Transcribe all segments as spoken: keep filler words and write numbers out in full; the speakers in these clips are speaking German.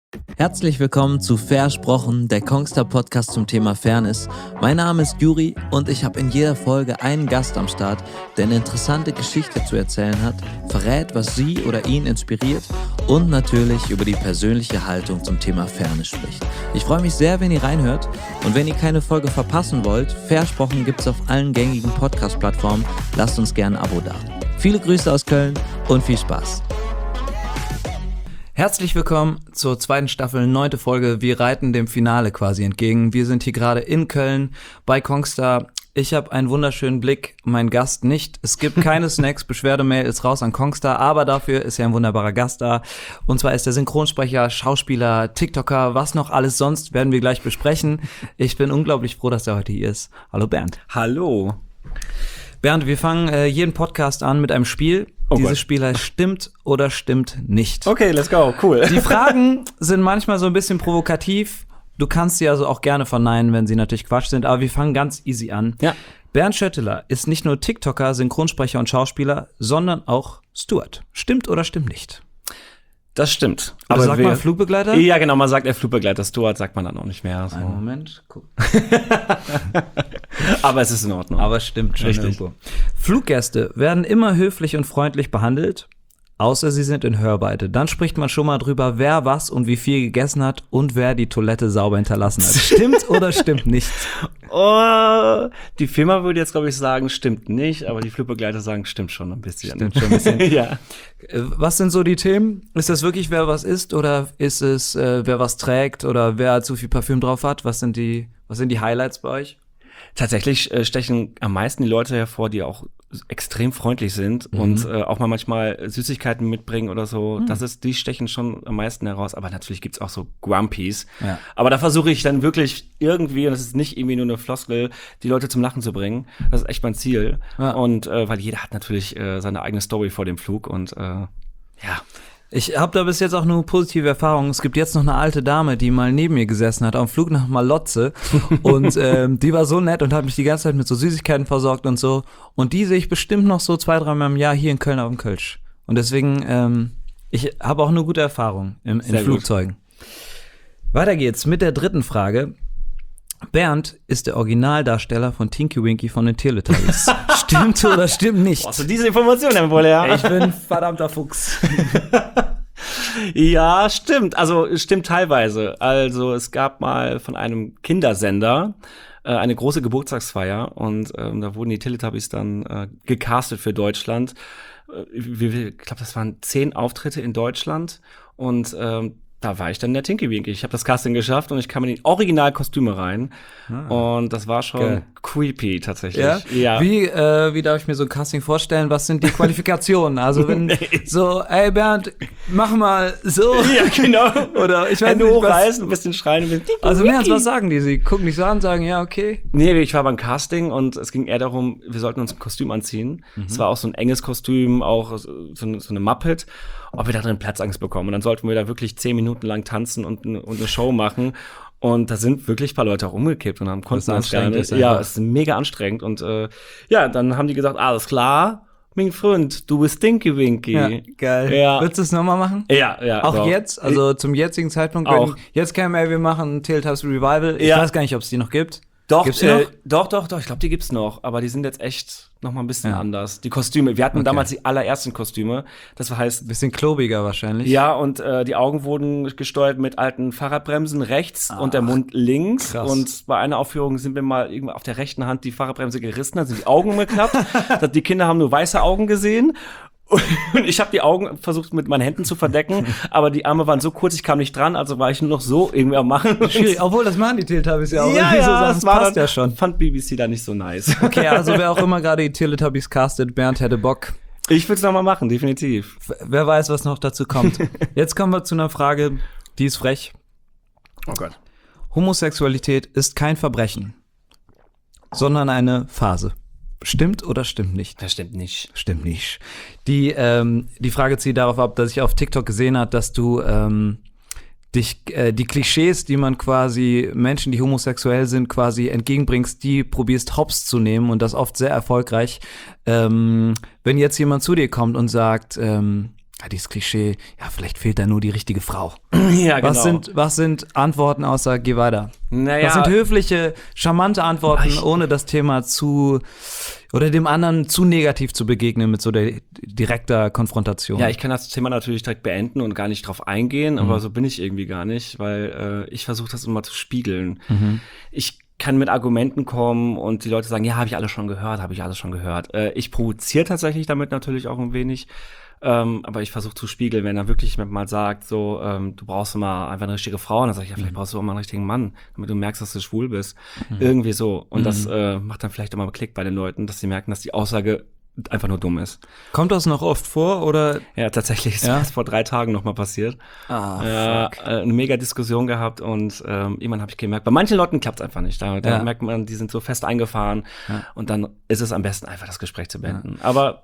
Herzlich willkommen zu Versprochen, der Kongstar-Podcast zum Thema Fairness. Mein Name ist Juri und ich habe in jeder Folge einen Gast am Start, der eine interessante Geschichte zu erzählen hat, verrät, was sie oder ihn inspiriert und natürlich über die persönliche Haltung zum Thema Fairness spricht. Ich freue mich sehr, wenn ihr reinhört, und wenn ihr keine Folge verpassen wollt, Versprochen gibt es auf allen gängigen Podcast-Plattformen. Lasst uns gerne ein Abo da. Viele Grüße aus Köln und viel Spaß. Herzlich willkommen zur zweiten Staffel, neunte Folge. Wir reiten dem Finale quasi entgegen. Wir sind hier gerade in Köln bei Kongstar. Ich habe einen wunderschönen Blick, mein Gast nicht. Es gibt keine Snacks, Beschwerdemail ist raus an Kongstar, aber dafür ist ja ein wunderbarer Gast da. Und zwar ist der Synchronsprecher, Schauspieler, TikToker, was noch alles sonst, werden wir gleich besprechen. Ich bin unglaublich froh, dass er heute hier ist. Hallo Bernd. Hallo. Bernd, wir fangen äh, jeden Podcast an mit einem Spiel. Oh Dieses Gott. Spiel heißt Stimmt oder Stimmt nicht. Okay, let's go, cool. Die Fragen sind manchmal so ein bisschen provokativ. Du kannst sie also auch gerne verneinen, wenn sie natürlich Quatsch sind, aber wir fangen ganz easy an. Ja. Bernd Schötteler ist nicht nur TikToker, Synchronsprecher und Schauspieler, sondern auch Steward. Stimmt oder stimmt nicht? Das stimmt. Oder aber sagt wir, man Flugbegleiter? Ja, genau, man sagt der Flugbegleiter. Steward sagt man dann auch nicht mehr. So. Einen Moment, guck. Aber es ist in Ordnung. Aber es stimmt schon Richtig. Irgendwo. Fluggäste werden immer höflich und freundlich behandelt, außer sie sind in Hörweite. Dann spricht man schon mal drüber, wer was und wie viel gegessen hat und wer die Toilette sauber hinterlassen hat. Stimmt oder stimmt nicht? Oh, die Firma würde jetzt, glaube ich, sagen, stimmt nicht, aber die Flugbegleiter sagen, stimmt schon ein bisschen. Stimmt schon ein bisschen. Ja. Was sind so die Themen? Ist das wirklich, wer was isst, oder ist es, äh, wer was trägt, oder wer zu viel Parfüm drauf hat? Was sind die, was sind die Highlights bei euch? Tatsächlich äh, stechen am meisten die Leute hervor, die auch extrem freundlich sind mhm. und äh, auch mal manchmal Süßigkeiten mitbringen oder so. Mhm. Das ist, die stechen schon am meisten heraus. Aber natürlich gibt's auch so Grumpies. Ja. Aber da versuche ich dann wirklich irgendwie, und das ist nicht irgendwie nur eine Floskel, die Leute zum Lachen zu bringen. Das ist echt mein Ziel. Ja. Und äh, weil jeder hat natürlich äh, seine eigene Story vor dem Flug und äh, ja. Ich habe da bis jetzt auch nur positive Erfahrungen. Es gibt jetzt noch eine alte Dame, die mal neben mir gesessen hat, auf dem Flug nach Malotze. Und ähm, die war so nett und hat mich die ganze Zeit mit so Süßigkeiten versorgt und so. Und die sehe ich bestimmt noch so zwei, dreimal im Jahr hier in Köln auf dem Kölsch. Und deswegen, ähm, ich habe auch eine gute Erfahrung im, in Flugzeugen. Gut. Weiter geht's mit der dritten Frage. Bernd ist der Originaldarsteller von Tinky Winky von den Teletubbies. Stimmt oder stimmt nicht? Brauchst du diese Information denn wohl, ja? Ich bin ein verdammter Fuchs. Ja, stimmt. Also stimmt teilweise. Also es gab mal von einem Kindersender äh, eine große Geburtstagsfeier und ähm, da wurden die Teletubbies dann äh, gecastet für Deutschland. Äh, ich glaube, das waren zehn Auftritte in Deutschland und ähm, da war ich dann der Tinky Winky. Ich habe das Casting geschafft und ich kam in die Originalkostüme rein. Ah. Und das war schon Geil. creepy tatsächlich. Ja? Ja. Wie, äh, wie darf ich mir so ein Casting vorstellen? Was sind die Qualifikationen? Also wenn nee. so, ey Bernd, mach mal so. Ja, genau. Oder ich weiß Hände nicht, hochreißen, ein bisschen schreien. Ein bisschen also mehr als was sagen die? Sie gucken mich so an und sagen, ja, okay. Nee, ich war beim Casting und es ging eher darum, wir sollten uns ein Kostüm anziehen. Mhm. Es war auch so ein enges Kostüm, auch so, so eine Muppet. Ob wir da drin Platzangst bekommen. Und dann sollten wir da wirklich zehn Minuten lang tanzen und, und eine Show machen. Und da sind wirklich ein paar Leute auch umgekippt und haben konnten das gar nicht. Ja, es ist mega anstrengend. Und äh, ja, dann haben die gesagt, alles klar, mein Freund, du bist Tinky Winky. Ja, geil. Ja. Würdest du es nochmal machen? Ja, ja. Auch doch. Jetzt? Also zum jetzigen Zeitpunkt? Auch. Jetzt käme, ey, wir machen Teletubbies Revival. Ich ja. weiß gar nicht, ob es die noch gibt. Doch, gibt's die äh, noch? doch, doch, doch. Ich glaube, die gibt's noch. Aber die sind jetzt echt noch mal ein bisschen ja. anders. Die Kostüme. Wir hatten okay. damals die allerersten Kostüme. Das heißt, bisschen klobiger wahrscheinlich. Ja, und äh, die Augen wurden gesteuert mit alten Fahrradbremsen rechts Ach, und der Mund links. Krass. Und bei einer Aufführung sind wir mal irgendwie auf der rechten Hand die Fahrradbremse gerissen, dann sind die Augen umgeklappt. Die Kinder haben nur weiße Augen gesehen. Und ich habe die Augen versucht mit meinen Händen zu verdecken, aber die Arme waren so kurz, ich kam nicht dran, also war ich nur noch so irgendwie am machen. Schwierig, obwohl das machen die Teletubbies ja auch. Ja, ja, so das war passt dann, ja schon. Fand B B C da nicht so nice. Okay, also wer auch immer gerade die Teletubbies castet, Bernd hätte Bock. Ich würde es nochmal machen, definitiv. Wer weiß, was noch dazu kommt. Jetzt kommen wir zu einer Frage, die ist frech. Oh Gott. Homosexualität ist kein Verbrechen, sondern eine Phase. Stimmt oder stimmt nicht? Das stimmt nicht. Stimmt nicht. Die, ähm, die Frage zieht darauf ab, dass ich auf TikTok gesehen habe, dass du ähm, dich äh, die Klischees, die man quasi Menschen, die homosexuell sind, quasi entgegenbringst, die probierst hops zu nehmen und das oft sehr erfolgreich. Ähm, wenn jetzt jemand zu dir kommt und sagt, ähm, Ja, dieses Klischee, ja, vielleicht fehlt da nur die richtige Frau. Ja, genau. Was sind, was sind Antworten außer geh weiter? Naja, Was sind höfliche, charmante Antworten, ich, ohne das Thema zu oder dem anderen zu negativ zu begegnen mit so der direkter Konfrontation? Ja, ich kann das Thema natürlich direkt beenden und gar nicht drauf eingehen, mhm. aber so bin ich irgendwie gar nicht, weil äh, ich versuche das immer zu spiegeln. Mhm. Ich kann mit Argumenten kommen und die Leute sagen, ja, habe ich alles schon gehört, habe ich alles schon gehört. Äh, ich provoziere tatsächlich damit natürlich auch ein wenig. Ähm, aber ich versuche zu spiegeln, wenn er wirklich mal sagt, so, ähm, du brauchst mal einfach eine richtige Frau, und dann sage ich, ja, vielleicht brauchst du auch mal einen richtigen Mann, damit du merkst, dass du schwul bist. Mhm. Irgendwie so. Und mhm. das äh, macht dann vielleicht auch mal Klick bei den Leuten, dass sie merken, dass die Aussage einfach nur dumm ist. Kommt das noch oft vor, oder? Ja, tatsächlich ist ja? das vor drei Tagen noch mal passiert. Ah, äh, fuck. Eine mega Diskussion gehabt und ähm, irgendwann habe ich gemerkt, bei manchen Leuten klappt es einfach nicht. Da, da ja. merkt man, die sind so fest eingefahren ja. und dann ist es am besten einfach das Gespräch zu beenden. Ja. Aber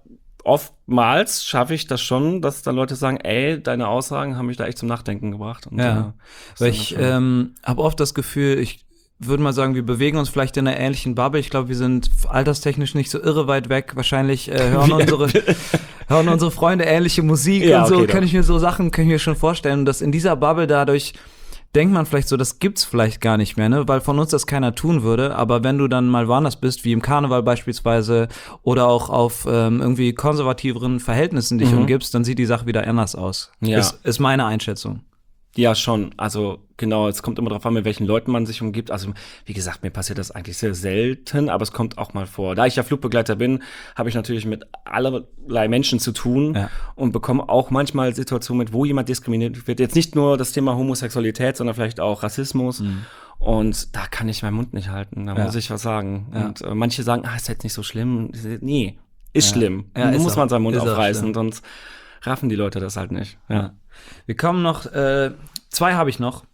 oftmals schaffe ich das schon, dass dann Leute sagen, ey, deine Aussagen haben mich da echt zum Nachdenken gebracht. Und, ja, äh, weil ich ähm, habe oft das Gefühl, ich würde mal sagen, wir bewegen uns vielleicht in einer ähnlichen Bubble. Ich glaube, wir sind alterstechnisch nicht so irre weit weg. Wahrscheinlich äh, hören unsere hören unsere Freunde ähnliche Musik ja, und so. Okay, kann ich mir so Sachen, kann ich mir schon vorstellen. Und dass in dieser Bubble dadurch denkt man vielleicht so, das gibt's vielleicht gar nicht mehr, ne? Weil von uns das keiner tun würde. Aber wenn du dann mal woanders bist, wie im Karneval beispielsweise, oder auch auf ähm, irgendwie konservativeren Verhältnissen dich mhm. umgibst, dann sieht die Sache wieder anders aus. Ja. Ist, ist meine Einschätzung. Ja, schon. Also genau, es kommt immer darauf an, mit welchen Leuten man sich umgibt. Also wie gesagt, mir passiert das eigentlich sehr selten, aber es kommt auch mal vor. Da ich ja Flugbegleiter bin, habe ich natürlich mit allerlei Menschen zu tun ja. und bekomme auch manchmal Situationen mit, wo jemand diskriminiert wird. Jetzt nicht nur das Thema Homosexualität, sondern vielleicht auch Rassismus. Mhm. Und da kann ich meinen Mund nicht halten. Da ja. muss ich was sagen. Ja. Und äh, manche sagen, ah, ist jetzt nicht so schlimm. Nee, ist ja. schlimm. Ja, da ist muss auch, man seinen Mund ist aufreißen, sonst raffen die Leute das halt nicht. Ja. ja. Wir kommen noch, äh, zwei habe ich noch.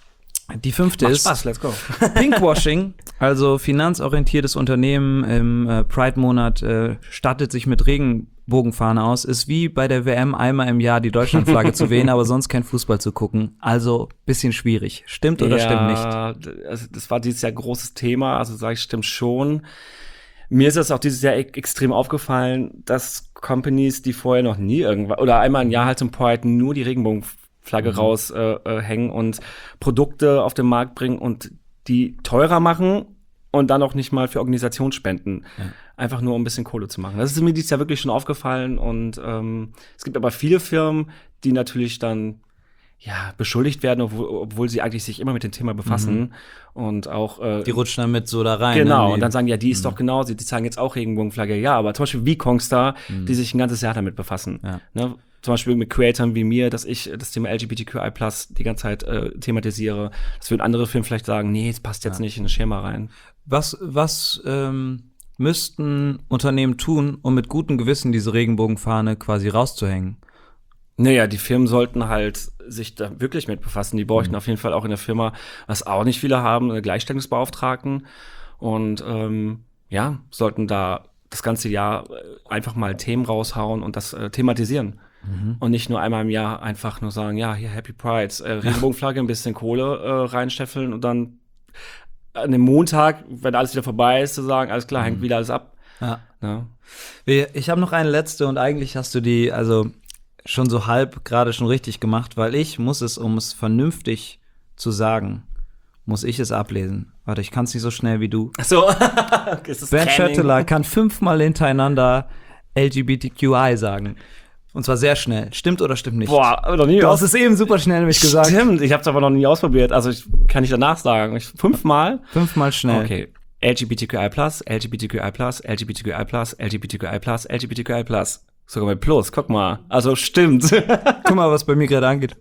Die fünfte Macht ist Spaß, let's go. Pinkwashing, also finanzorientiertes Unternehmen im äh, Pride-Monat äh, stattet sich mit Regenbogenfahne aus, ist wie bei der W M einmal im Jahr die Deutschlandflagge zu wehen, aber sonst kein Fußball zu gucken. Also bisschen schwierig. Stimmt oder ja, stimmt nicht? Also das war dieses Jahr großes Thema, also sage ich, stimmt schon. Mir ist das auch dieses Jahr e- extrem aufgefallen, dass Companies, die vorher noch nie irgendwann oder einmal im Jahr halt zum Pride nur die Regenbogenflagge mhm. raushängen äh, und Produkte auf den Markt bringen und die teurer machen und dann auch nicht mal für Organisationen spenden. Ja. Einfach nur, um ein bisschen Kohle zu machen. Das ist mir dieses Jahr wirklich schon aufgefallen und ähm, es gibt aber viele Firmen, die natürlich dann ja, beschuldigt werden, obwohl, obwohl sie eigentlich sich immer mit dem Thema befassen mhm. und auch äh, die rutschen damit so da rein. Genau, ne? und dann sagen, ja, die ist mhm. doch genau, sie die zeigen jetzt auch Regenbogenflagge. Ja, aber zum Beispiel wie Kongstar, mhm. die sich ein ganzes Jahr damit befassen. Ja. Ne? Zum Beispiel mit Creatoren wie mir, dass ich das Thema L G B T Q I plus die ganze Zeit äh, thematisiere. Das würden andere Firmen vielleicht sagen, nee, es passt jetzt ja. nicht in das Schema rein. Was, was ähm, müssten Unternehmen tun, um mit gutem Gewissen diese Regenbogenfahne quasi rauszuhängen? Naja, die Firmen sollten halt sich da wirklich mit befassen. Die bräuchten mhm. auf jeden Fall auch in der Firma, was auch nicht viele haben, eine Gleichstellungsbeauftragten. Und ähm, ja, sollten da das ganze Jahr einfach mal Themen raushauen und das äh, thematisieren. Mhm. Und nicht nur einmal im Jahr einfach nur sagen, ja, hier Happy Pride, äh, Regenbogenflagge, ein bisschen Kohle äh, reinsteffeln und dann an dem Montag, wenn alles wieder vorbei ist, zu sagen, alles klar, mhm. hängt wieder alles ab. Ja. Ja. Ich habe noch eine letzte und eigentlich hast du die, also schon so halb gerade schon richtig gemacht, weil ich muss es, um es vernünftig zu sagen, muss ich es ablesen. Warte, ich kann es nicht so schnell wie du. Ach so. Okay, Ben Schöttler kann fünfmal hintereinander L G B T Q I sagen. Und zwar sehr schnell. Stimmt oder stimmt nicht? Boah, aber noch nie. Du hast es eben super schnell nämlich gesagt. Stimmt, ich habe es aber noch nie ausprobiert. Also ich kann nicht danach sagen. Ich, fünfmal? Fünfmal schnell. Okay. L G B T Q I plus, L G B T Q I plus, L G B T Q I plus, L G B T Q I plus, L G B T Q I plus. Sogar mit Plus, guck mal. Also stimmt. Guck mal, was bei mir gerade angeht.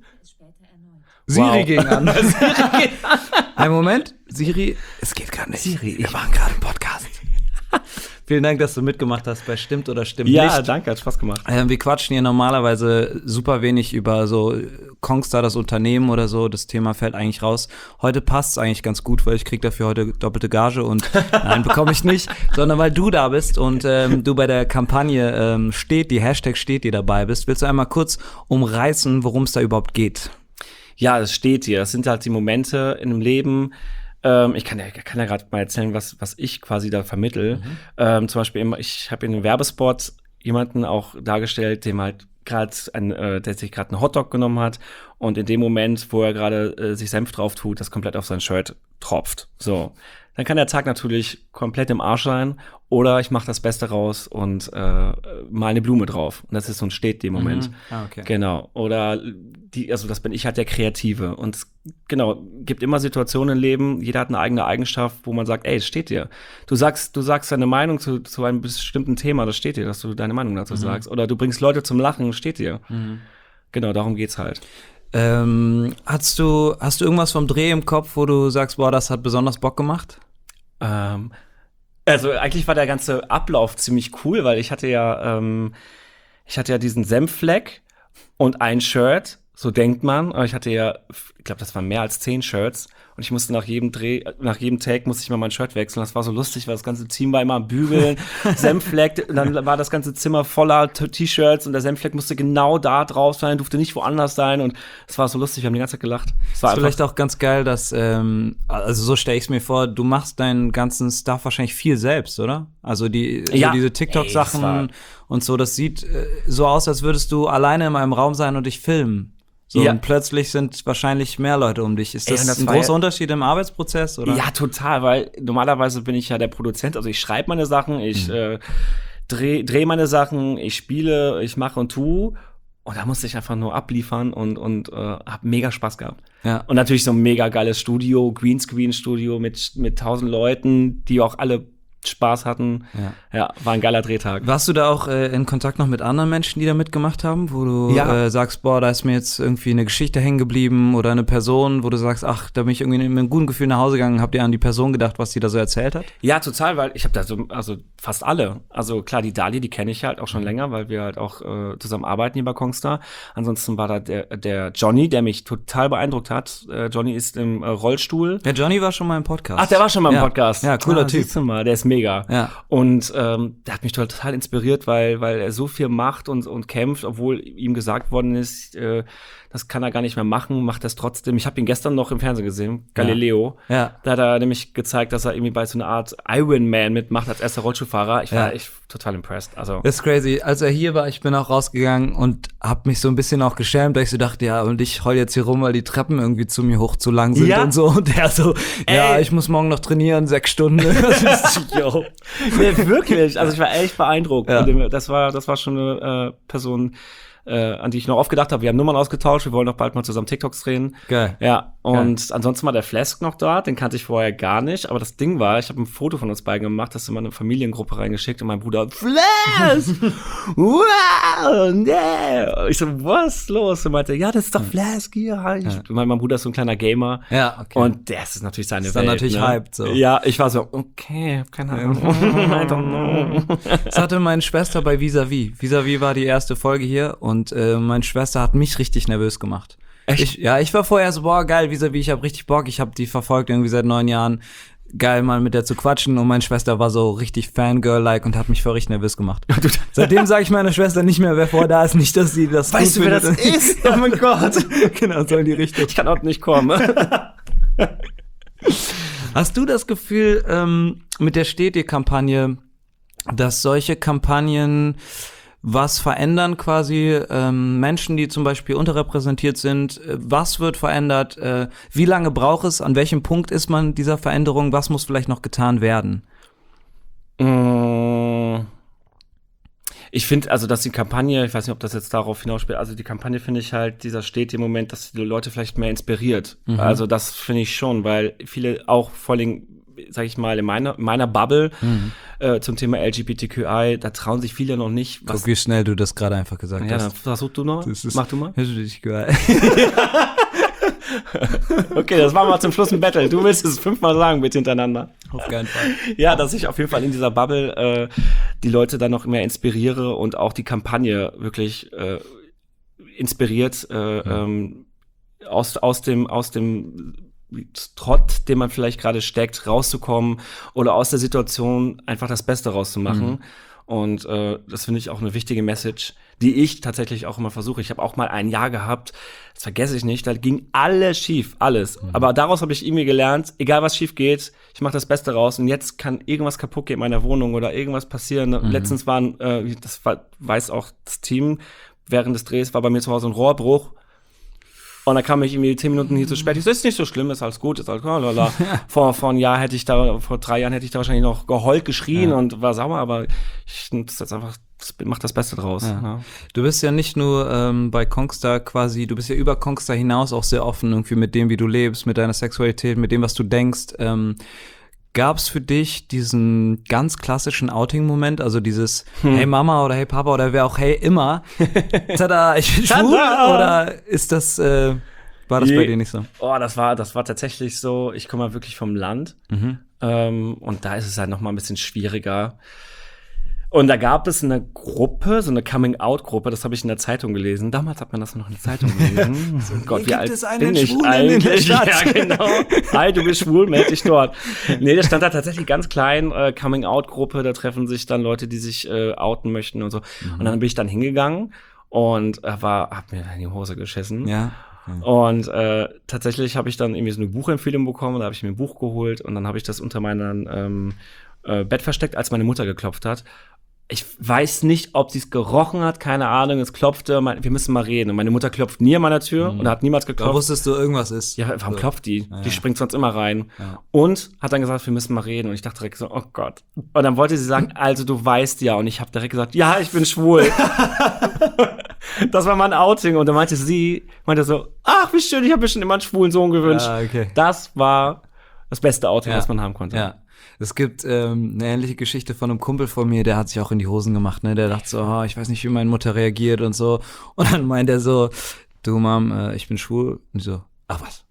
Siri Wow. ging an. Ein Moment. Siri, es geht gar nicht. Siri, wir waren gerade im Podcast. Vielen Dank, dass du mitgemacht hast bei Stimmt oder Stimmt ja, nicht. Ja, danke, hat Spaß gemacht. Ähm, wir quatschen hier normalerweise super wenig über so Kongstar, das Unternehmen oder so. Das Thema fällt eigentlich raus. Heute passt es eigentlich ganz gut, weil ich krieg dafür heute doppelte Gage und nein, bekomme ich nicht, sondern weil du da bist und ähm, du bei der Kampagne ähm, steht, die Hashtag steht, die dabei bist. Willst du einmal kurz umreißen, worum es da überhaupt geht? Ja, es steht hier. Das sind halt die Momente in dem Leben. Ähm, ich kann ja, kann ja gerade mal erzählen, was, was ich quasi da vermittel. Mhm. Ähm, zum Beispiel, immer, ich habe in einem Werbespot jemanden auch dargestellt, dem halt gerade ein, äh, der sich gerade einen Hotdog genommen hat und in dem Moment, wo er gerade äh, sich Senf drauf tut, das komplett auf sein Shirt tropft. So, dann kann der Tag natürlich komplett im Arsch sein. Oder ich mache das Beste raus und äh, mal eine Blume drauf. Und das ist so ein steht dem Moment. Mhm. Ah, okay. Genau. Oder die, also das bin ich halt der Kreative. Und es, genau, gibt immer Situationen im Leben, jeder hat eine eigene Eigenschaft, wo man sagt, ey, es steht dir. Du sagst, du sagst deine Meinung zu, zu einem bestimmten Thema, das steht dir, dass du deine Meinung dazu mhm. sagst. Oder du bringst Leute zum Lachen, steht dir. Mhm. Genau, darum geht's halt. Ähm, hast du, hast du irgendwas vom Dreh im Kopf, wo du sagst, boah, das hat besonders Bock gemacht? Ähm, Also eigentlich war der ganze Ablauf ziemlich cool, weil ich hatte ja, ähm, ich hatte ja diesen Senffleck und ein Shirt, so denkt man. Aber ich hatte ja, ich glaube, das waren mehr als zehn Shirts. Und ich musste nach jedem Dreh, nach jedem Take musste ich mal mein Shirt wechseln. Das war so lustig, weil das ganze Team war immer am Bügeln, Senffleck. Und dann war das ganze Zimmer voller T-Shirts und der Senffleck musste genau da drauf sein, durfte nicht woanders sein. Und es war so lustig, wir haben die ganze Zeit gelacht. Es war ist vielleicht auch ganz geil, dass, ähm, also so stelle ich es mir vor, du machst deinen ganzen Stuff wahrscheinlich viel selbst, oder? Also die ja. so diese TikTok-Sachen und so, das sieht äh, so aus, als würdest du alleine in einem Raum sein und dich filmen. So, ja. Und plötzlich sind wahrscheinlich mehr Leute um dich. Ist das, Ey, das ein großer ja, Unterschied im Arbeitsprozess, oder? Ja, total, weil normalerweise bin ich ja der Produzent, also ich schreibe meine Sachen, ich mhm. äh, drehe dreh meine Sachen, ich spiele, ich mache und tue. Und da musste ich einfach nur abliefern und und äh, hab mega Spaß gehabt. Ja. Und natürlich so ein mega geiles Studio, Greenscreen-Studio mit mit tausend Leuten, die auch alle Spaß hatten. Ja. ja, war ein geiler Drehtag. Warst du da auch äh, in Kontakt noch mit anderen Menschen, die da mitgemacht haben, wo du ja. äh, sagst, boah, da ist mir jetzt irgendwie eine Geschichte hängen geblieben oder eine Person, wo du sagst, ach, da bin ich irgendwie mit einem guten Gefühl nach Hause gegangen. Habt ihr an die Person gedacht, was die da so erzählt hat? Ja, total, weil ich habe da so, also fast alle. Also klar, die Dali, die kenne ich halt auch schon länger, weil wir halt auch äh, zusammen arbeiten hier bei Kongstar. Ansonsten war da der, der Johnny, der mich total beeindruckt hat. Äh, Johnny ist im äh, Rollstuhl. Der Johnny war schon mal im Podcast. Ach, der war schon mal im ja. Podcast. Ja, cooler ah, Typ. Siehst du mal, der ist mega. Ja. Und ähm, der hat mich total inspiriert, weil weil er so viel macht und und kämpft, obwohl ihm gesagt worden ist, äh, das kann er gar nicht mehr machen, macht das trotzdem. Ich habe ihn gestern noch im Fernsehen gesehen, Galileo. Ja. Ja. Da hat er nämlich gezeigt, dass er irgendwie bei so einer Art Ironman mitmacht als erster Rollstuhlfahrer. Ich war ja. echt total impressed. Also das ist crazy. Als er hier war, ich bin auch rausgegangen und habe mich so ein bisschen auch geschämt, weil ich so dachte, ja, und ich heul jetzt hier rum, weil die Treppen irgendwie zu mir hoch zu lang sind ja. und so. Und der so, Ey. ja, ich muss morgen noch trainieren, sechs Stunden. Yo. Nee, wirklich. Also ich war echt beeindruckt. Ja. Das war, das war schon eine äh, Person, äh, an die ich noch oft gedacht habe. Wir haben Nummern ausgetauscht, wir wollen doch bald mal zusammen TikToks drehen. Geil. Ja, und Geil. ansonsten war der Flask noch da, den kannte ich vorher gar nicht. Aber das Ding war, ich habe ein Foto von uns beiden gemacht, das in meine Familiengruppe reingeschickt und mein Bruder, Flask! Wow! Nee! Ich so, was ist los? Und meinte, ja, das ist doch Flask hier. Ich, ja. mein, mein Bruder ist so ein kleiner Gamer. Ja, okay. Und das ist natürlich seine ist Welt. Dann natürlich ne? hyped, so. Ja, ich war so, okay, keine Ahnung. I don't know. Das hatte meine Schwester bei Vis-a-vis. Vis-a-vis war die erste Folge hier und äh, meine Schwester hat mich richtig nervös gemacht. Echt? Ich, ja, ich war vorher so, boah, geil, Vis-a-vis, ich hab richtig Bock. Ich hab die verfolgt irgendwie seit neun Jahren. Geil, mal mit der zu quatschen. Und meine Schwester war so richtig Fangirl-like und hat mich voll richtig nervös gemacht. Seitdem sage ich meiner Schwester nicht mehr, wer vor da ist, nicht, dass sie das Weißt du, wer das ist? Oh mein Gott. Genau, so in die Richtung. Ich kann auch nicht kommen. Hast du das Gefühl, ähm, mit der Steht ihr Kampagne, dass solche Kampagnen was verändern quasi, ähm, Menschen, die zum Beispiel unterrepräsentiert sind, äh, was wird verändert, äh, wie lange braucht es, an welchem Punkt ist man dieser Veränderung, was muss vielleicht noch getan werden? Ich finde, also, dass die Kampagne, ich weiß nicht, ob das jetzt darauf hinausspielt, also die Kampagne finde ich halt, dieser steht im Moment, dass die Leute vielleicht mehr inspiriert. Mhm. Also das finde ich schon, weil viele auch vor allem, sag ich mal, in meiner, meiner Bubble mhm. äh, zum Thema L G B T Q I, da trauen sich viele noch nicht. Was Guck, wie schnell du das gerade einfach gesagt ja, hast. Ja, dann versuch du noch. Mach du mal. L G B T Q I. Okay, das machen wir zum Schluss ein Battle. Du willst es fünfmal sagen, bitte hintereinander. Auf keinen Fall. Ja, dass ich auf jeden Fall in dieser Bubble äh, die Leute dann noch mehr inspiriere und auch die Kampagne wirklich äh, inspiriert äh, ja. ähm, aus, aus dem, aus dem Trott, den man vielleicht gerade steckt, rauszukommen oder aus der Situation einfach das Beste rauszumachen. Mhm. Und äh, das finde ich auch eine wichtige Message, die ich tatsächlich auch immer versuche. Ich habe auch mal ein Jahr gehabt, das vergesse ich nicht, da ging alles schief, alles. Mhm. Aber daraus habe ich irgendwie gelernt, egal was schief geht, ich mache das Beste raus. Und jetzt kann irgendwas kaputt gehen in meiner Wohnung oder irgendwas passieren. Mhm. Letztens waren, äh, das weiß auch das Team, während des Drehs war bei mir zu Hause ein Rohrbruch. Und dann kam ich irgendwie zehn Minuten hier zu spät. Ich so, ist nicht so schlimm, ist alles gut, ist alles gut. Lala. vor, vor ein Jahr hätte ich da, vor drei Jahren hätte ich da wahrscheinlich noch geheult, geschrien ja. und war sauer, aber ich nutze jetzt einfach, mach das Beste draus. Ja. Ja. Du bist ja nicht nur ähm, bei Kongstar quasi, du bist ja über Kongstar hinaus auch sehr offen irgendwie mit dem, wie du lebst, mit deiner Sexualität, mit dem, was du denkst. Ähm, Gab es für dich diesen ganz klassischen Outing-Moment, also dieses hm. Hey Mama oder Hey Papa oder wer auch Hey immer, tada, ich bin schwul, oder ist das, äh, war das nee. bei dir nicht so? Oh, das war, das war tatsächlich so, ich komme mal wirklich vom Land mhm. ähm, und da ist es halt noch mal ein bisschen schwieriger. Und da gab es eine Gruppe, so eine Coming-out-Gruppe, das habe ich in der Zeitung gelesen. Damals hat man das noch in der Zeitung gelesen. so, Gott, wie gibt alt es einen bin ich Schwulen eigentlich? in der Stadt? Ja, genau. Hi, du bist schwul, meld dich dort. Nee, das stand da tatsächlich ganz klein, äh, Coming-out-Gruppe, da treffen sich dann Leute, die sich äh, outen möchten und so. Mhm. Und dann bin ich dann hingegangen und äh, war, hab mir in die Hose geschissen. Ja. Okay. Und äh, tatsächlich habe ich dann irgendwie so eine Buchempfehlung bekommen, da habe ich mir ein Buch geholt und dann habe ich das unter meinem ähm, äh, Bett versteckt, als meine Mutter geklopft hat. Ich weiß nicht, ob sie es gerochen hat, keine Ahnung, es klopfte, mein, wir müssen mal reden. Und meine Mutter klopft nie an meiner Tür mhm. und hat niemals geklopft. Da wusstest du, irgendwas ist. Ja, warum so. klopft die? Ja, die ja. springt sonst immer rein. Ja. Und hat dann gesagt, wir müssen mal reden. Und ich dachte direkt so, oh Gott. Und dann wollte sie sagen, also du weißt ja. Und ich habe direkt gesagt, ja, ich bin schwul. Das war mein Outing. Und dann meinte sie, meinte so, ach, wie schön, ich habe mir schon immer einen schwulen Sohn gewünscht. Ja, okay. Das war das beste Outing, ja. was man haben konnte. Ja. Es gibt ähm, eine ähnliche Geschichte von einem Kumpel von mir, der hat sich auch in die Hosen gemacht, ne? Der dachte so, oh, ich weiß nicht, wie meine Mutter reagiert und so. Und dann meint er so, du Mom, äh, ich bin schwul. Und ich so, ach was?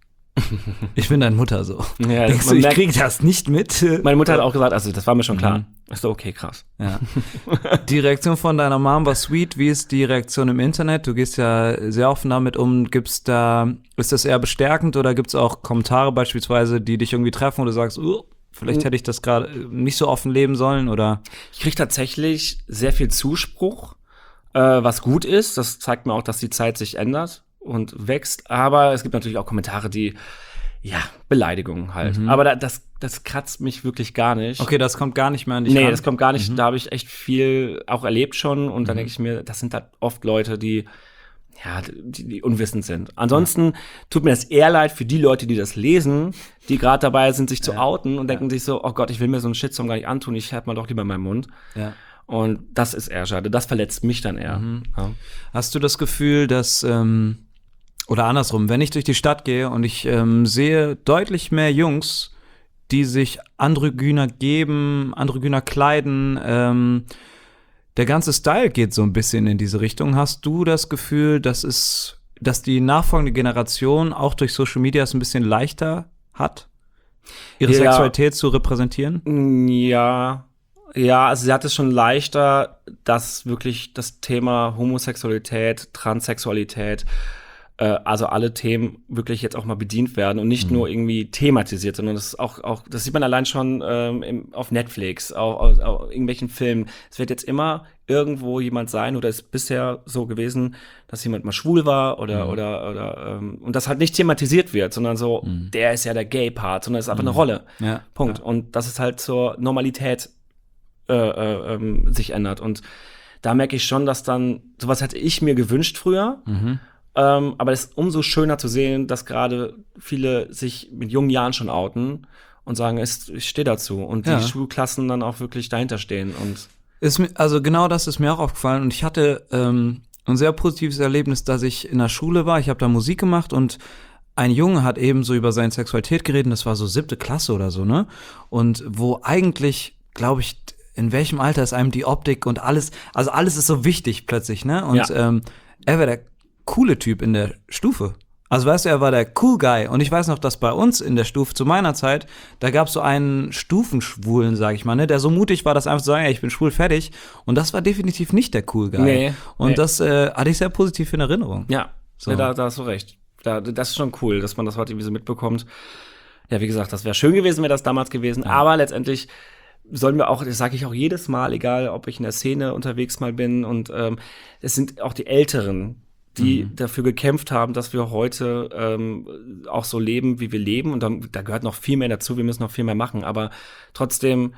Ich bin deine Mutter so. Ja, Denkst du, ich krieg das nicht mit? Meine Mutter hat auch gesagt, also das war mir schon klar. Mhm. Ich so, okay, krass. Ja. Die Reaktion von deiner Mom war sweet. Wie ist die Reaktion im Internet? Du gehst ja sehr offen damit um. Gibt's da, ist das eher bestärkend oder gibt's auch Kommentare beispielsweise, die dich irgendwie treffen und du sagst, uh, vielleicht hätte ich das gerade nicht so offen leben sollen, oder? Ich kriege tatsächlich sehr viel Zuspruch, äh, was gut ist. Das zeigt mir auch, dass die Zeit sich ändert und wächst. Aber es gibt natürlich auch Kommentare, die, ja, Beleidigungen halt. Mhm. Aber da, das, das kratzt mich wirklich gar nicht. Okay, das kommt gar nicht mehr an dich Nee, ran. das kommt gar nicht. Mhm. Da habe ich echt viel auch erlebt schon. Und dann mhm. denke ich mir, das sind halt oft Leute, die ja, die, die unwissend sind. Ansonsten ja. tut mir das eher leid für die Leute, die das lesen, die gerade dabei sind, sich zu ja. outen und denken ja. sich so, oh Gott, ich will mir so einen Shitstorm gar nicht antun, ich halte mal doch lieber meinen Mund. Ja. Und das ist eher schade. Das verletzt mich dann eher. Mhm. Ja. Hast du das Gefühl, dass, ähm, oder andersrum, wenn ich durch die Stadt gehe und ich ähm, sehe deutlich mehr Jungs, die sich androgyner geben, androgyner kleiden, ähm, der ganze Style geht so ein bisschen in diese Richtung. Hast du das Gefühl, dass es, dass die nachfolgende Generation auch durch Social Media es ein bisschen leichter hat, ihre ja. Sexualität zu repräsentieren? Ja, ja, also sie hat es schon leichter, dass wirklich das Thema Homosexualität, Transsexualität, äh, also alle Themen wirklich jetzt auch mal bedient werden und nicht mhm. nur irgendwie thematisiert, sondern das ist auch, auch, das sieht man allein schon ähm, im, auf Netflix, auf, auf, auf irgendwelchen Filmen. Es wird jetzt immer irgendwo jemand sein oder ist bisher so gewesen, dass jemand mal schwul war oder, mhm. oder, oder, ähm, und das halt nicht thematisiert wird, sondern so, mhm. der ist ja der Gay-Part, sondern es ist einfach mhm. eine Rolle. Ja. Punkt. Ja. Und dass es halt zur Normalität äh, äh, ähm, sich ändert. Und da merke ich schon, dass dann, sowas hätte ich mir gewünscht früher, mhm. Ähm, aber es ist umso schöner zu sehen, dass gerade viele sich mit jungen Jahren schon outen und sagen, ich stehe dazu. Und die ja. Schulklassen dann auch wirklich dahinter stehen. Und ist mir, also genau das ist mir auch aufgefallen. Und ich hatte ähm, ein sehr positives Erlebnis, dass ich in der Schule war. Ich habe da Musik gemacht und ein Junge hat eben so über seine Sexualität geredet. Das war so siebte Klasse oder so, ne? Und wo eigentlich, glaube ich, in welchem Alter ist einem die Optik und alles, also alles ist so wichtig plötzlich, ne? Und ja. ähm, er war der coole Typ in der Stufe. Also weißt du, er war der cool Guy. Und ich weiß noch, dass bei uns in der Stufe zu meiner Zeit, da gab es so einen Stufenschwulen, sag ich mal, ne, der so mutig war, das einfach zu sagen, ey, ich bin schwul, fertig. Und das war definitiv nicht der cool Guy. Nee, und nee. das äh, hatte ich sehr positiv in Erinnerung. Ja, so. nee, da, da hast du recht. Da, das ist schon cool, dass man das heute irgendwie so mitbekommt. Ja, wie gesagt, das wäre schön gewesen, wäre das damals gewesen. Ja. Aber letztendlich sollen wir auch, das sage ich auch jedes Mal, egal ob ich in der Szene unterwegs mal bin, und ähm, es sind auch die Älteren, die mhm. dafür gekämpft haben, dass wir heute ähm, auch so leben, wie wir leben. Und dann, da gehört noch viel mehr dazu, wir müssen noch viel mehr machen. Aber trotzdem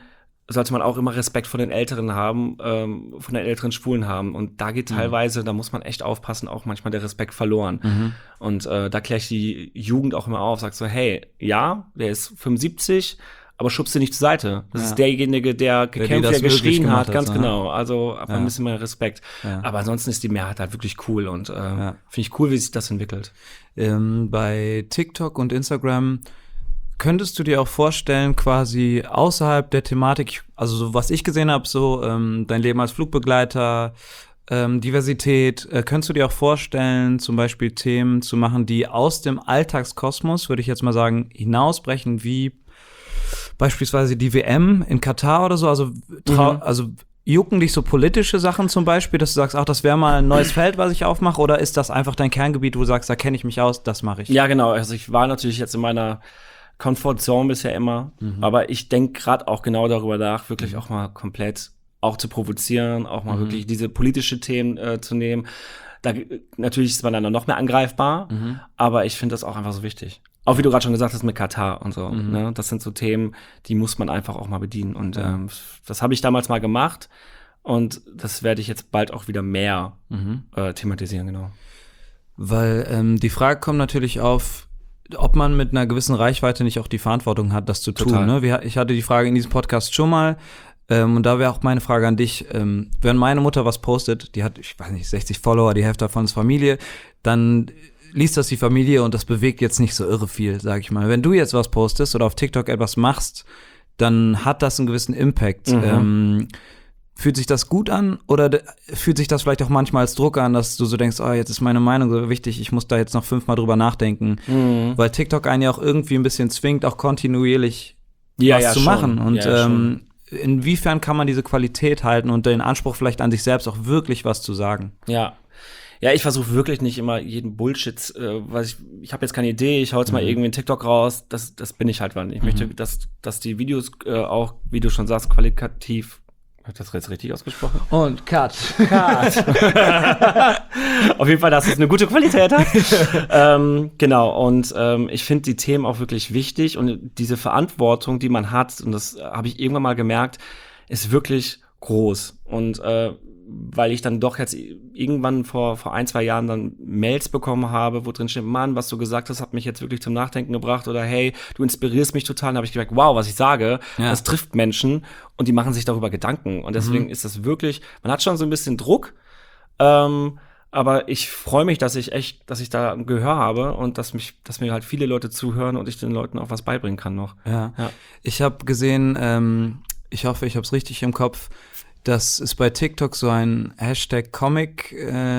sollte man auch immer Respekt vor den Älteren haben, ähm, von den älteren Schwulen haben. Und da geht teilweise, mhm. da muss man echt aufpassen, auch manchmal der Respekt verloren. Mhm. Und äh, da kläre ich die Jugend auch immer auf, sag so, hey, ja, der ist fünfundsiebzig, aber schubst ihn nicht zur Seite. Das ja. ist derjenige, der gekämpft, der geschrien hat, ganz hat, genau. Also einfach ja. ein bisschen mehr Respekt. Ja. Aber ansonsten ist die Mehrheit halt wirklich cool und äh, ja. finde ich cool, wie sich das entwickelt. Ähm, bei TikTok und Instagram könntest du dir auch vorstellen, quasi außerhalb der Thematik, also so, was ich gesehen habe, so ähm, dein Leben als Flugbegleiter, ähm, Diversität, äh, könntest du dir auch vorstellen, zum Beispiel Themen zu machen, die aus dem Alltagskosmos, würde ich jetzt mal sagen, hinausbrechen, wie beispielsweise die W M in Katar oder so, also, trau- mhm. also jucken dich so politische Sachen zum Beispiel, dass du sagst, ach, das wäre mal ein neues Feld, was ich aufmache, oder ist das einfach dein Kerngebiet, wo du sagst, da kenne ich mich aus, das mache ich? Ja, genau, also ich war natürlich jetzt in meiner Comfortzone bisher immer, mhm. aber ich denke gerade auch genau darüber nach, wirklich mhm. auch mal komplett auch zu provozieren, auch mal mhm. wirklich diese politische Themen äh, zu nehmen. Da, natürlich ist man dann noch mehr angreifbar, mhm. aber ich finde das auch einfach so wichtig. Auch wie du gerade schon gesagt hast mit Katar und so. Mhm. Ne? Das sind so Themen, die muss man einfach auch mal bedienen. Und ja. ähm, das habe ich damals mal gemacht und das werde ich jetzt bald auch wieder mehr mhm. äh, thematisieren, genau. Weil ähm, die Frage kommt natürlich auf, ob man mit einer gewissen Reichweite nicht auch die Verantwortung hat, das zu tun. Ne? Wir, ich hatte die Frage in diesem Podcast schon mal, ähm, und da wäre auch meine Frage an dich, ähm, wenn meine Mutter was postet, die hat, ich weiß nicht, sechzig Follower, die Hälfte davon ist Familie, dann liest das die Familie und das bewegt jetzt nicht so irre viel, sag ich mal. Wenn du jetzt was postest oder auf TikTok etwas machst, dann hat das einen gewissen Impact. Mhm. Ähm, Fühlt sich das gut an oder de- fühlt sich das vielleicht auch manchmal als Druck an, dass du so denkst, oh, jetzt ist meine Meinung so wichtig, ich muss da jetzt noch fünfmal drüber nachdenken, mhm. weil TikTok einen ja auch irgendwie ein bisschen zwingt, auch kontinuierlich ja, was ja, zu schon. machen. Und ja, ähm, inwiefern kann man diese Qualität halten und den Anspruch vielleicht an sich selbst auch wirklich was zu sagen? Ja. Ja, ich versuche wirklich nicht immer jeden Bullshit, äh, was ich, ich habe jetzt keine Idee, ich hau jetzt mhm. mal irgendwie einen TikTok raus, das, das bin ich halt wann. Ich mhm. möchte, dass, dass die Videos äh, auch, wie du schon sagst, qualitativ. Hab ich das jetzt richtig ausgesprochen? Und Cut. Cut. Auf jeden Fall, dass es eine gute Qualität hat. ähm, genau, und ähm, ich finde die Themen auch wirklich wichtig und diese Verantwortung, die man hat, und das habe ich irgendwann mal gemerkt, ist wirklich groß. Und äh, weil ich dann doch jetzt irgendwann vor vor ein, zwei Jahren dann Mails bekommen habe, wo drin steht, Mann, was du gesagt hast, hat mich jetzt wirklich zum Nachdenken gebracht, oder hey, du inspirierst mich total. Dann habe ich gemerkt, wow, was ich sage, ja. das trifft Menschen und die machen sich darüber Gedanken. Und deswegen mhm. ist das wirklich, man hat schon so ein bisschen Druck, ähm, aber ich freue mich, dass ich echt, dass ich da ein Gehör habe und dass mich, dass mir halt viele Leute zuhören und ich den Leuten auch was beibringen kann noch. Ja, ja. Ich habe gesehen, ähm, ich hoffe, ich habe es richtig im Kopf, dass es bei TikTok so ein Hashtag Comic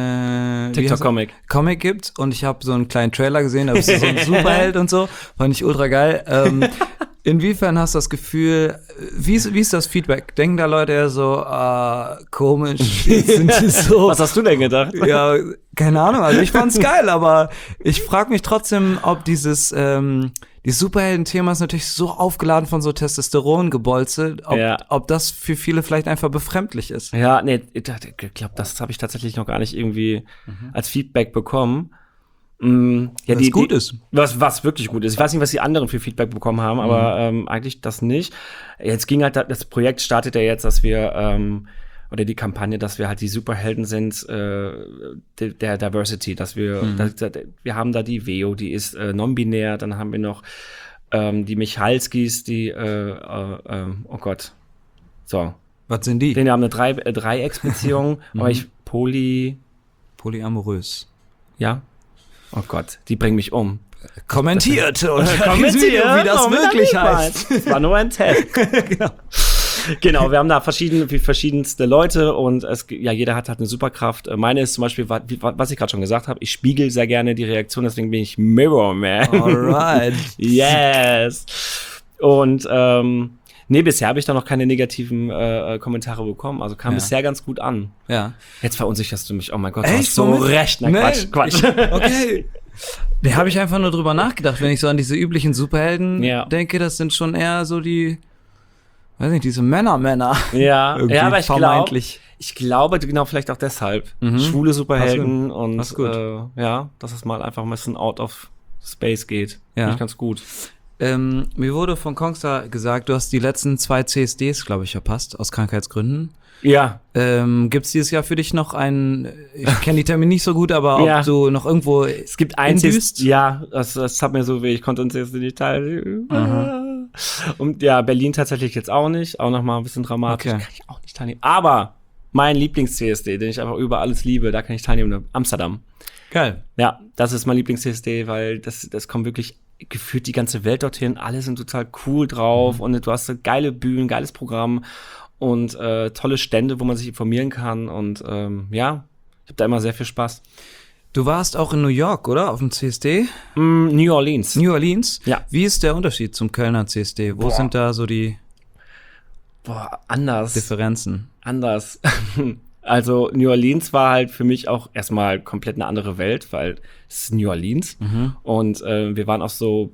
äh, TikTok Comic Comic gibt und ich habe so einen kleinen Trailer gesehen, da bist du so ein Superheld und so, fand ich ultra geil. Ähm, inwiefern hast du das Gefühl, wie ist, wie ist das Feedback? Denken da Leute eher so, ah, komisch, jetzt sind die so. Was hast du denn gedacht? Ja, keine Ahnung, also ich fand's geil, aber ich frage mich trotzdem, ob dieses ähm, die Superhelden-Thema ist natürlich so aufgeladen von so Testosteron-Gebolze, ob, ja. ob das für viele vielleicht einfach befremdlich ist. Ja, nee, ich glaube, das habe ich tatsächlich noch gar nicht irgendwie mhm. als Feedback bekommen. Mm, ja, was die, gut die, ist. Was, was wirklich gut ist. Ich weiß nicht, was die anderen für Feedback bekommen haben, mhm. aber ähm, eigentlich das nicht. Jetzt ging halt, das Projekt startet ja jetzt, dass wir ähm, oder die Kampagne, dass wir halt die Superhelden sind äh, der, der Diversity, dass wir, mhm. da, da, wir haben da die Veo, die ist äh, non-binär, dann haben wir noch ähm, die Michalskis, die, äh, äh, äh, oh Gott, so. Was sind die? Die haben eine Drei, äh, Dreiecksbeziehung, mhm. aber ich, poly... Polyamorös. Ja? Oh Gott, die bringen mich um. Kommentiert und kommentiert, wie das wirklich heißt. Das war nur ein Test. Genau. Genau, wir haben da verschiedene, verschiedenste Leute und es, ja, jeder hat halt eine Superkraft. Meine ist zum Beispiel, was ich gerade schon gesagt habe, ich spiegel sehr gerne die Reaktion, deswegen bin ich Mirror Man. Alright. Yes. Und ähm, nee, bisher habe ich da noch keine negativen äh, Kommentare bekommen, also kam ja. bisher ganz gut an. Ja. Jetzt verunsicherst du mich, oh mein Gott, Echt? du hast so Moment? recht. Nein, nee. Quatsch, Quatsch. Ich, okay. Da habe ich einfach nur drüber nachgedacht, wenn ich so an diese üblichen Superhelden ja. denke, das sind schon eher so die, weiß nicht, diese Männer-Männer. Ja, ja, aber ich glaube, ich glaube, genau, vielleicht auch deshalb. Mhm. Schwule Superhelden und gut. Äh, ja, dass es mal einfach ein bisschen out of space geht. Ja. Finde ich ganz gut. Ähm, mir wurde von Kongstar gesagt, du hast die letzten zwei C S Ds, glaube ich, verpasst, aus Krankheitsgründen. Ja. Ähm, Gibt es dieses Jahr für dich noch einen, ich kenne die Termine nicht so gut, aber Ja. ob du noch irgendwo Es gibt ein C S indüst? D, ja, das, das hat mir so weh, ich konnte uns jetzt nicht teilen. Und ja, Berlin tatsächlich jetzt auch nicht, auch nochmal ein bisschen dramatisch, Okay. kann ich auch nicht teilnehmen. Aber mein Lieblings-C S D, den ich einfach über alles liebe, da kann ich teilnehmen, Amsterdam. Geil. Ja, das ist mein Lieblings-C S D, weil das, das kommt wirklich gefühlt die ganze Welt dorthin, alle sind total cool drauf mhm. und du hast so geile Bühnen, geiles Programm und äh, tolle Stände, wo man sich informieren kann und ähm, ja, ich habe da immer sehr viel Spaß. Du warst auch in New York, oder? Auf dem C S D? Mm, New Orleans. New Orleans? Ja. Wie ist der Unterschied zum Kölner C S D? Wo Boah. sind da so die Boah, anders. Differenzen? Anders. Also New Orleans war halt für mich auch erstmal komplett eine andere Welt, weil es ist New Orleans Mhm. und äh, wir waren auf so,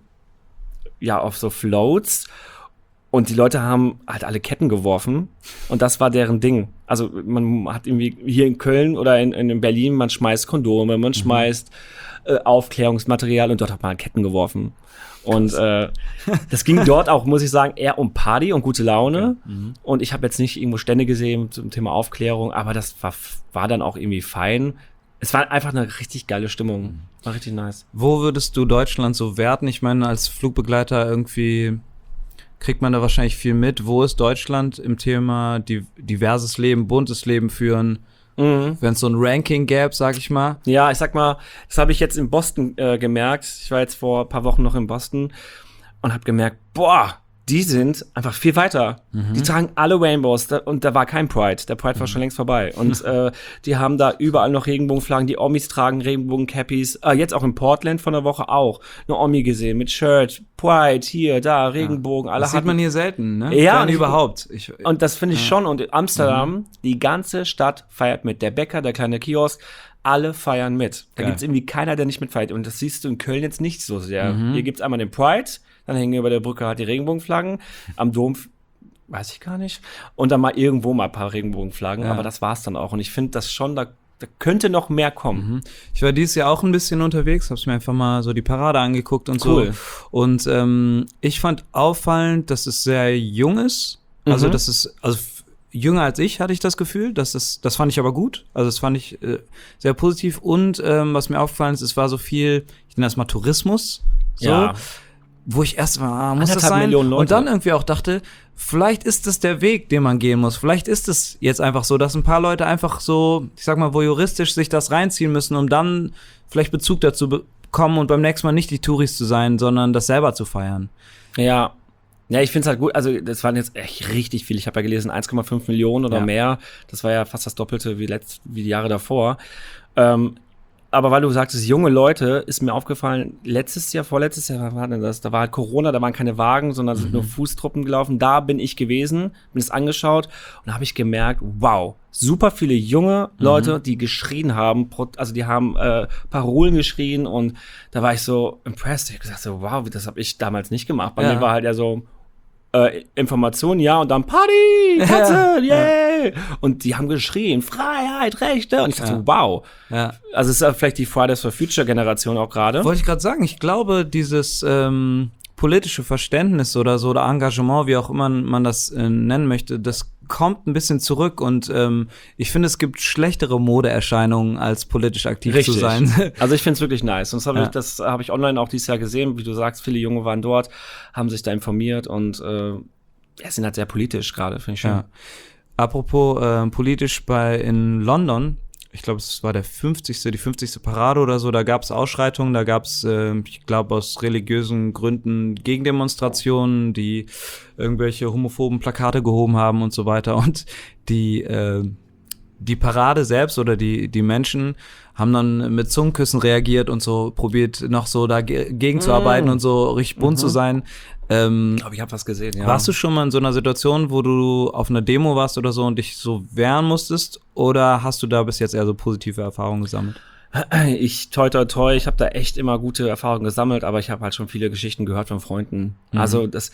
ja, auf so Floats und die Leute haben halt alle Ketten geworfen und das war deren Ding. Also man hat irgendwie hier in Köln oder in, in Berlin, man schmeißt Kondome, man mhm. schmeißt äh, Aufklärungsmaterial und dort hat man Ketten geworfen. Und äh, das ging dort auch, muss ich sagen, eher um Party und gute Laune. Okay. Mhm. Und ich habe jetzt nicht irgendwo Stände gesehen zum Thema Aufklärung, aber das war, war dann auch irgendwie fein. Es war einfach eine richtig geile Stimmung. War richtig nice. Wo würdest du Deutschland so werten? Ich meine, als Flugbegleiter irgendwie kriegt man da wahrscheinlich viel mit. Wo ist Deutschland im Thema di- diverses Leben, buntes Leben führen? Mhm. Wenn es so ein Ranking gäbe, sag ich mal. Ja, ich sag mal, das habe ich jetzt in Boston äh, gemerkt. Ich war jetzt vor ein paar Wochen noch in Boston und habe gemerkt, boah, die sind einfach viel weiter. Mhm. Die tragen alle Rainbows da, und da war kein Pride. Der Pride mhm. war schon längst vorbei. Und äh, die haben da überall noch Regenbogenflaggen. Die Omis tragen Regenbogen-Cappies. Äh, jetzt auch in Portland von der Woche auch. Eine Omi gesehen mit Shirt, Pride, hier, da, Regenbogen. Ja. Alle das sieht man hier selten, ne? Ja. Wenn überhaupt. Ich, und das finde ich ja. schon. Und in Amsterdam, mhm. die ganze Stadt feiert mit. Der Bäcker, der kleine Kiosk, alle feiern mit. Da Geil. gibt's irgendwie keiner, der nicht mitfeiert. Und das siehst du in Köln jetzt nicht so sehr. Mhm. Hier gibt's einmal den Pride, dann hängen über der Brücke halt die Regenbogenflaggen. Am Dom, weiß ich gar nicht. Und dann mal irgendwo mal ein paar Regenbogenflaggen. Ja. Aber das war's dann auch. Und ich finde das schon, da, da könnte noch mehr kommen. Mhm. Ich war dieses Jahr auch ein bisschen unterwegs, hab's mir einfach mal so die Parade angeguckt und Cool. so. Und ähm, ich fand auffallend, dass es sehr jung ist. Also, Mhm. das ist, also f- jünger als ich, hatte ich das Gefühl. Das ist, das fand ich aber gut. Also, das fand ich äh, sehr positiv. Und ähm, was mir aufgefallen ist, es war so viel, ich nenne das mal Tourismus. So. Ja. Wo ich erst mal, ah, muss das Anderthalb sein? Millionen Leute. Und dann irgendwie auch dachte, vielleicht ist das der Weg, den man gehen muss. Vielleicht ist es jetzt einfach so, dass ein paar Leute einfach so, ich sag mal, voyeuristisch sich das reinziehen müssen, um dann vielleicht Bezug dazu bekommen und beim nächsten Mal nicht die Touris zu sein, sondern das selber zu feiern. Ja. Ja, ich finde es halt gut. Also, das waren jetzt echt richtig viel. Ich habe ja gelesen, eins Komma fünf Millionen oder Ja. mehr. Das war ja fast das Doppelte wie, letzt, wie die Jahre davor. Ähm, aber weil du sagtest, junge Leute, ist mir aufgefallen, letztes Jahr, vorletztes Jahr, was war denn das? Da war halt Corona, da waren keine Wagen, sondern sind Mhm. nur Fußtruppen gelaufen. Da bin ich gewesen, bin es angeschaut und da habe ich gemerkt, wow, super viele junge Leute, die geschrien haben, pro- also die haben äh, Parolen geschrien und da war ich so impressed. Ich habe gesagt so, wow, das habe ich damals nicht gemacht. Bei Ja. mir war halt ja so äh, Informationen, ja, und dann Party, Katze, yeah! Und die haben geschrien, Freiheit, Rechte. Und ich dachte Ja. so, wow. Ja. Also es ist ja vielleicht die Fridays for Future Generation auch gerade. Wollte ich gerade sagen, ich glaube, dieses ähm, politische Verständnis oder so, oder Engagement, wie auch immer man das äh, nennen möchte, das kommt ein bisschen zurück und ähm, ich finde, es gibt schlechtere Modeerscheinungen, als politisch aktiv zu sein. Also ich finde es wirklich nice. Und das habe Ja. ich, das habe ich online auch dieses Jahr gesehen. Wie du sagst, viele Junge waren dort, haben sich da informiert und äh, ja, sind halt sehr politisch gerade, finde ich schön. Ja. Apropos äh, politisch bei in London, ich glaube, es war der fünfzigste, die fünfzigste Parade oder so, da gab es Ausschreitungen, da gab es, äh, ich glaube, aus religiösen Gründen Gegendemonstrationen, die irgendwelche homophoben Plakate gehoben haben und so weiter. Und die, äh, die Parade selbst oder die, die Menschen haben dann mit Zungenküssen reagiert und so probiert, noch so dagegen zu arbeiten Mm. und so richtig bunt Mhm. zu sein. Ähm, Ich glaube, ich habe was gesehen, ja. Warst du schon mal in so einer Situation, wo du auf einer Demo warst oder so und dich so wehren musstest? Oder hast du da bis jetzt eher so positive Erfahrungen gesammelt? Ich, toi, toi, toi, ich habe da echt immer gute Erfahrungen gesammelt, aber ich habe halt schon viele Geschichten gehört von Freunden. Mhm. Also das,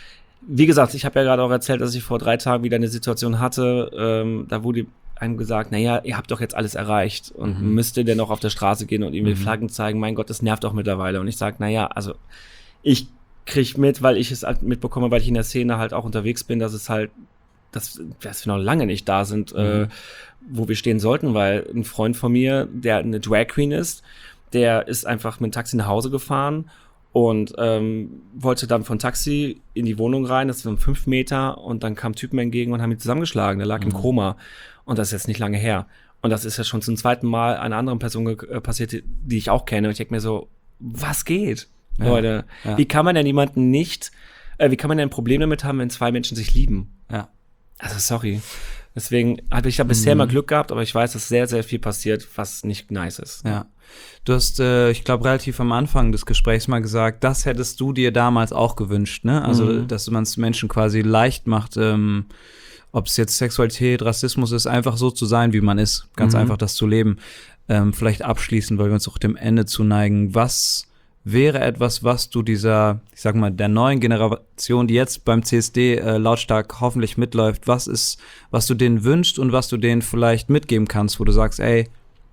wie gesagt, ich habe ja gerade auch erzählt, dass ich vor drei Tagen wieder eine Situation hatte, ähm, da wurde einem gesagt, naja, ihr habt doch jetzt alles erreicht und Mhm. müsst ihr denn noch auf der Straße gehen und irgendwie Mhm. Flaggen zeigen? Mein Gott, das nervt auch mittlerweile. Und ich sage, naja, also ich krieg mit, weil ich es halt mitbekomme, weil ich in der Szene halt auch unterwegs bin, dass es halt, dass, dass wir noch lange nicht da sind, mhm. äh, wo wir stehen sollten, weil ein Freund von mir, der eine Drag Queen ist, der ist einfach mit dem Taxi nach Hause gefahren und ähm, wollte dann von Taxi in die Wohnung rein, das waren fünf Meter und dann kamen Typen entgegen und haben ihn zusammengeschlagen, der lag mhm. im Koma und das ist jetzt nicht lange her. Und das ist ja schon zum zweiten Mal einer anderen Person ge- äh, passiert, die, die ich auch kenne und ich denke mir so, was geht, ja, Leute? Ja. Wie kann man denn jemanden nicht, äh, wie kann man denn ein Problem damit haben, wenn zwei Menschen sich lieben? Ja. Also sorry. Deswegen habe ich da bisher mhm. mal Glück gehabt, aber ich weiß, dass sehr, sehr viel passiert, was nicht nice ist. Ja. Du hast, äh, ich glaube, relativ am Anfang des Gesprächs mal gesagt, das hättest du dir damals auch gewünscht, ne? Also, mhm. dass man es Menschen quasi leicht macht, ähm, ob es jetzt Sexualität, Rassismus ist, einfach so zu sein, wie man ist. Ganz mhm. einfach das zu leben. Ähm, vielleicht abschließend, weil wir uns auch dem Ende zuneigen. Was wäre etwas, was du dieser, ich sag mal, der neuen Generation, die jetzt beim C S D äh, lautstark hoffentlich mitläuft, was ist, was du denen wünschst und was du denen vielleicht mitgeben kannst, wo du sagst, ey,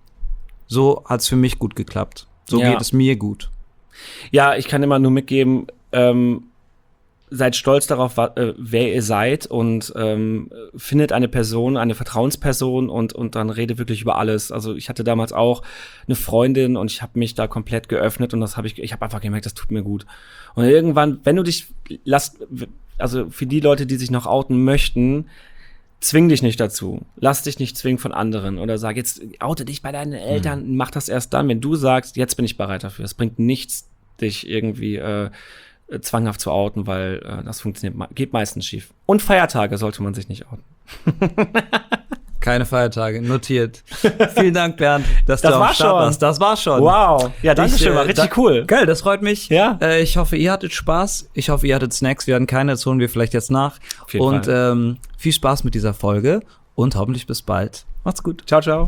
so hat's für mich gut geklappt. So ja. geht es mir gut. Ja, ich kann immer nur mitgeben, ähm, seid stolz darauf, äh, wer ihr seid und ähm, findet eine Person, eine Vertrauensperson und und dann redet wirklich über alles. Also ich hatte damals auch eine Freundin und ich habe mich da komplett geöffnet und das habe ich, ich habe einfach gemerkt, das tut mir gut. Und irgendwann, wenn du dich lass, also für die Leute, die sich noch outen möchten, zwing dich nicht dazu. Lass dich nicht zwingen von anderen oder sag jetzt, oute dich bei deinen Eltern, mhm. mach das erst dann, wenn du sagst, jetzt bin ich bereit dafür. Es bringt nichts, dich irgendwie äh, zwanghaft zu outen, weil äh, das funktioniert, geht meistens schief. Und Feiertage sollte man sich nicht outen. Keine Feiertage, notiert. Vielen Dank, Bernd, dass das du war am Start schon. warst. Das war schon. Wow. Ja, danke schön, war äh, richtig da, cool. Geil, das freut mich. Ja. Äh, ich hoffe, ihr hattet Spaß. Ich hoffe, ihr hattet Snacks. Wir hatten keine, das holen wir vielleicht jetzt nach. Auf jeden und Fall. Ähm, viel Spaß mit dieser Folge und hoffentlich bis bald. Macht's gut. Ciao, ciao.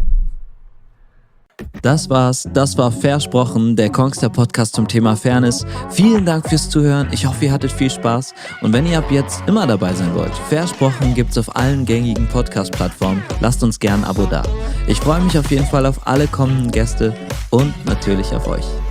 Das war's, das war Versprochen, der Kongster Podcast zum Thema Fairness. Vielen Dank fürs Zuhören, ich hoffe, ihr hattet viel Spaß. Und wenn ihr ab jetzt immer dabei sein wollt, Versprochen gibt's auf allen gängigen Podcast-Plattformen. Lasst uns gern ein Abo da. Ich freue mich auf jeden Fall auf alle kommenden Gäste und natürlich auf euch.